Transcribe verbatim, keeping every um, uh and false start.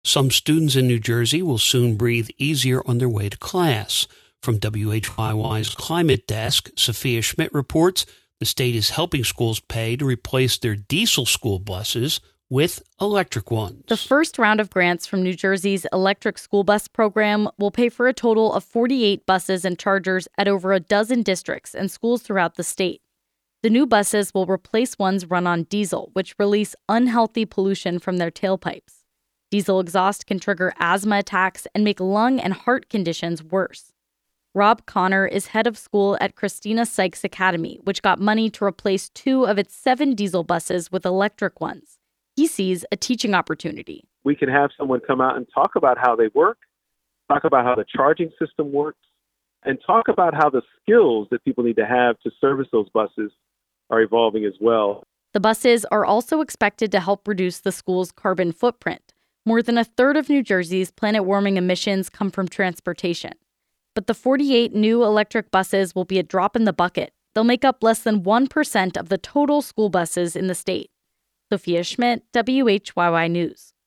Some students in New Jersey will soon breathe easier on their way to class. From W H Y Y's Climate Desk, Sophia Schmidt reports the state is helping schools pay to replace their diesel school buses with electric ones. The first round of grants from New Jersey's electric school bus program will pay for a total of forty-eight buses and chargers at over a dozen districts and schools throughout the state. The new buses will replace ones run on diesel, which release unhealthy pollution from their tailpipes. Diesel exhaust can trigger asthma attacks and make lung and heart conditions worse. Rob Connor is head of school at Christina Sykes Academy, which got money to replace two of its seven diesel buses with electric ones. He sees a teaching opportunity. We can have someone come out and talk about how they work, talk about how the charging system works, and talk about how the skills that people need to have to service those buses are evolving as well. The buses are also expected to help reduce the school's carbon footprint. More than a third of New Jersey's planet-warming emissions come from transportation. But the forty-eight new electric buses will be a drop in the bucket. They'll make up less than one percent of the total school buses in the state. Sophia Schmidt, W H Y Y News.